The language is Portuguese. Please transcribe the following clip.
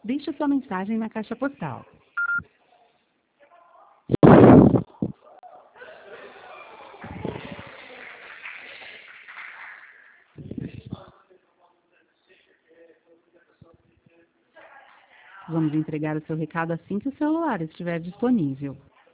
Deixe sua mensagem na caixa postal. Vamos entregar o seu recado assim que o celular estiver disponível.